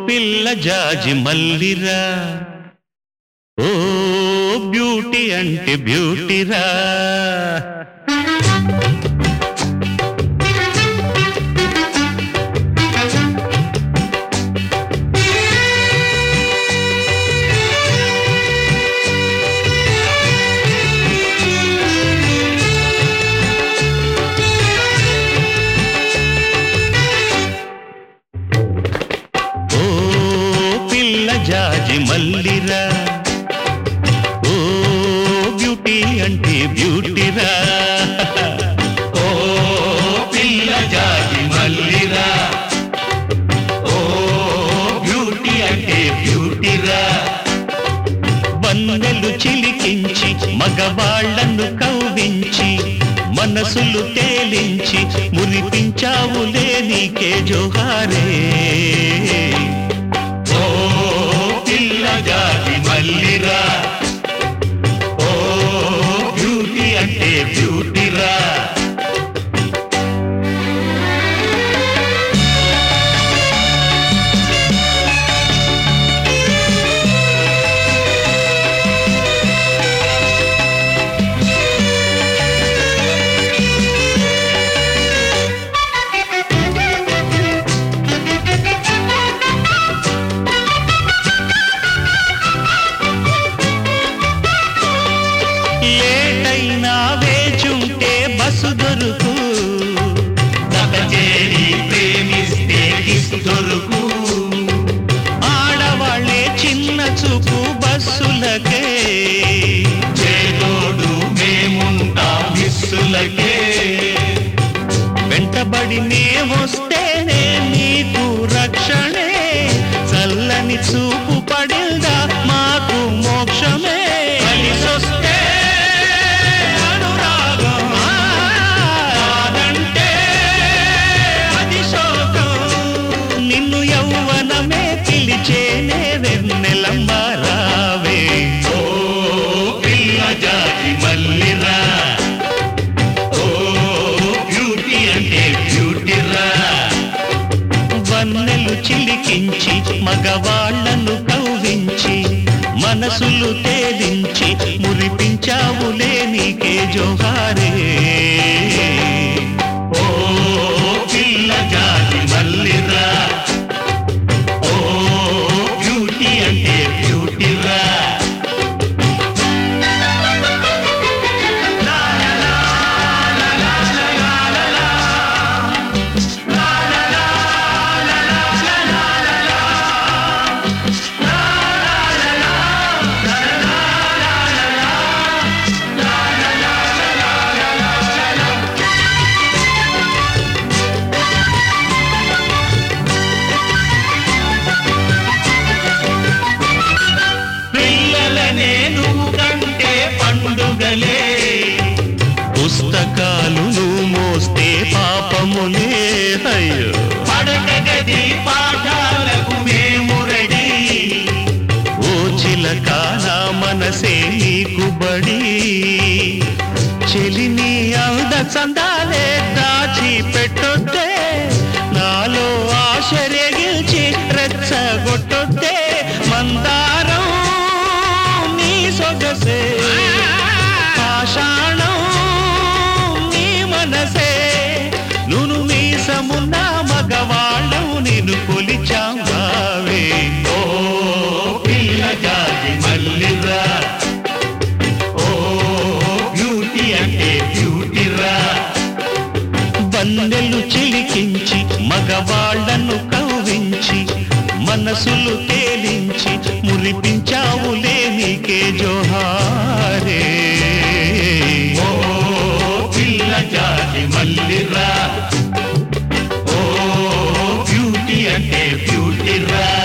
పిల్ల జాజి మల్లిరా, ఓ బ్యూటీ అంటే బ్యూటీరా. జాజి మల్లిరా, ఓ బ్యూటీ అంటే బ్యూటీరా. ఓ పిల్ల జాజి మల్లిరా, ఓ బ్యూటీ అంటే బ్యూటీరా. వన్నెలు చిలికించి మగవాళ్లను కవ్వించి మనసులు తేలించి మురిపించావులే నీకే జోహారే. జాజి మల్లిరా, ఓ బ్యూటీ అంటే బ్యూటీరా. వేచుంటే బస్సు దొరుకు, చేరి ప్రేమిస్తే కిస్సు దొరుకు. ఆడవాళ్లే చిన్న చూపు బస్సులకే, చేదోడు మేముంటాం మిస్సులకే. వెంటబడి నే వస్తేనే నీకు రక్షణే, చల్లని చూపు పడిందా మాకు మోక్షమే. కలిసొస్తే నిన్ను యౌవనమే పిలిచేనే వెన్నెలమ్మరావే. ఓ పిల్ల జాజి మల్లిరా, ఓ బ్యూటీ అంటే బ్యూటీరా. వన్నెలు చిలికించి మగవాళ్లను కవ్వించి మనసులు తేలించి మురిపించావులే నీకే జోహారే. ఓ పిల్ల జాజి మల్లిరా, ఓ బ్యూటీ అంటే బ్యూటీరా. పండుగలే పుస్తకాలు మోస్తే పాపములే. అయ్యో పడక గది పాఠాలకు మేము రెడీ, ఓ చిలక నా మనసే నీకు బడి. చెలిని అంద చందాలే దాచి పెట్టొద్దే, నాలో ఆశ రేగిల్చి రెచ్చగొట్టొద్దే. మందారం నీ సొగసే, పాషాణం నీ మనసే. నును మీసమున్న మగవాళ్ళం నిన్ను కొలిచావే. ఓ పిల్ల జాజి మల్లిరా, ఓ బ్యూటీ అంటే బ్యూటీరా. వన్నెలు చిలికించి మగవాళ్లను కవ్వించి మనసులు తేలించి మురిపించావులే నీకే జోహారే. ఓ పిల్ల జాజి మల్లిరా, ఓ బ్యూటీ అంటే బ్యూటీరా.